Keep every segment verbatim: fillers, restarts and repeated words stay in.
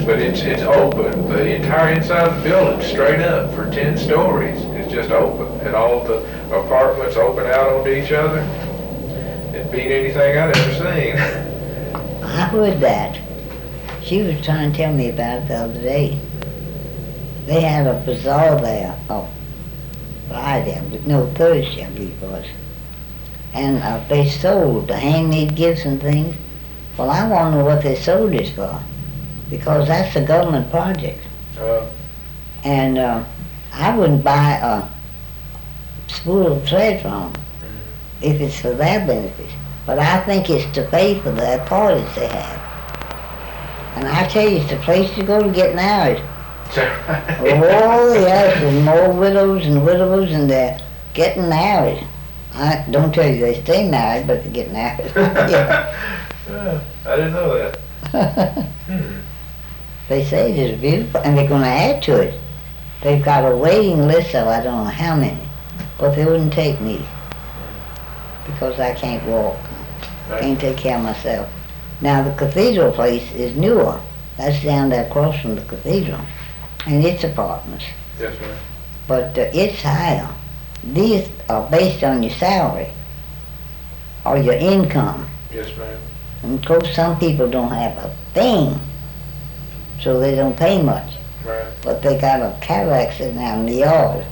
But it's, it's open, the entire inside of the building, straight up for ten stories. It's just open, and all the apartments open out onto each other. It beat anything I'd ever seen. I heard that. She was trying to tell me about it the other day. They had a bazaar there, oh, Friday, no, Thursday, I believe it was. And uh, they sold the handmade gifts and things. Well, I want to know what they sold it for, because that's a government project. Uh, And uh, I wouldn't buy a spool of thread from them if it's for their benefit. But I think it's to pay for their parties they have. And I tell you, it's the place to go to get married. Oh, yes, there's more widows and widowers, and they're getting married. I don't tell you they stay married, but they get married. Yeah. uh, I didn't know that. hmm. They say it is beautiful, and they're going to add to it. They've got a waiting list of I don't know how many, but they wouldn't take me because I can't walk. I can't take care of myself. Now, the cathedral place is newer. That's down there across from the cathedral, and it's apartments. Yes, ma'am. But uh, it's higher. These are based on your salary or your income. Yes, ma'am. And of course, some people don't have a thing, so they don't pay much. Right. But they got a Cadillac sitting out in the yard.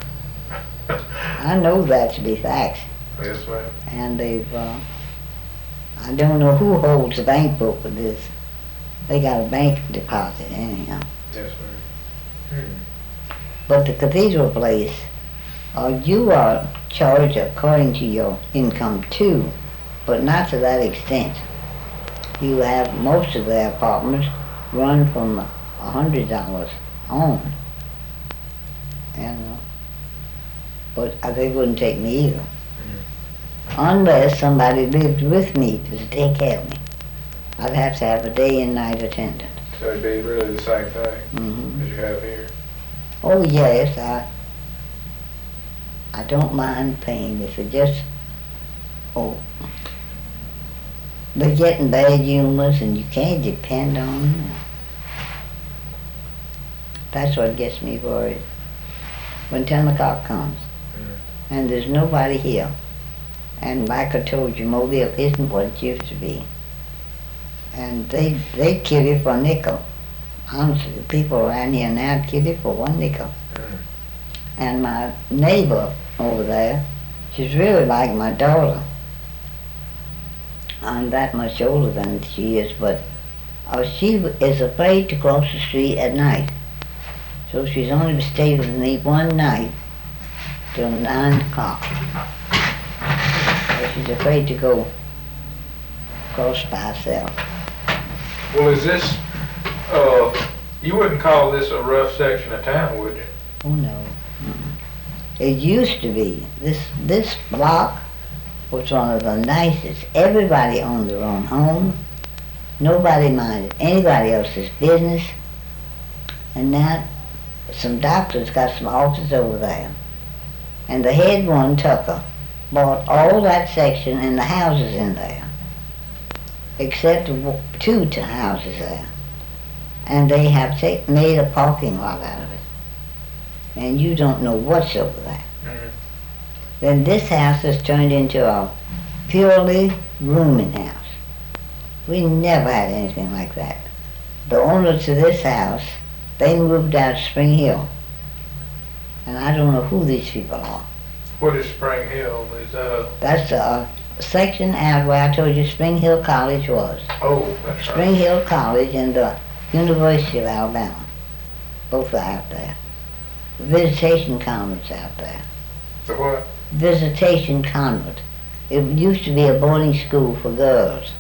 I know that to be facts. Yes, ma'am. And they've, uh, I don't know who holds the bank book with this. They got a bank deposit anyhow. Yes, ma'am. Hmm. But the cathedral place, uh, you are charged according to your income too, but not to that extent. You have most of their apartments run from a hundred dollars on, and uh, but uh, they wouldn't take me either, Mm. unless somebody lived with me to take care of me. I'd have to have a day and night attendant. So it'd be really the same thing Mm-hmm. as you have here. Oh yes, I I don't mind paying if it just, oh, they're getting bad humors and you can't depend on them. That's what gets me worried. When ten o'clock comes Mm. and there's nobody here, and like I told you, Mobile isn't what it used to be. And they they kill you for a nickel. Honestly, the people around here now kill you for one nickel. Mm. And my neighbor over there, she's really like my daughter. I'm that much older than she is, but uh, she is afraid to cross the street at night. So she's only stayed with me one night till nine o'clock. So she's afraid to go across by herself. Well, is this, uh, you wouldn't call this a rough section of town, would you? Oh no. Mm-mm. It used to be. This this block was one of the nicest. Everybody owned their own home. Nobody minded anybody else's business. And now some doctors got some offices over there. And the head one, Tucker, bought all that section and the houses in there, except two t- houses there. And they have ta- made a parking lot out of it. And you don't know what's over there. Mm. Then this house is turned into a purely rooming house. We never had anything like that. The owner to this house, they moved out to Spring Hill. And I don't know who these people are. What is Spring Hill? Is that a, That's a section out where I told you Spring Hill College was. oh, that's Spring right. Hill College and the University of Alabama. Both are out there. Visitation convent's out there. The what? Visitation convent. It used to be a boarding school for girls.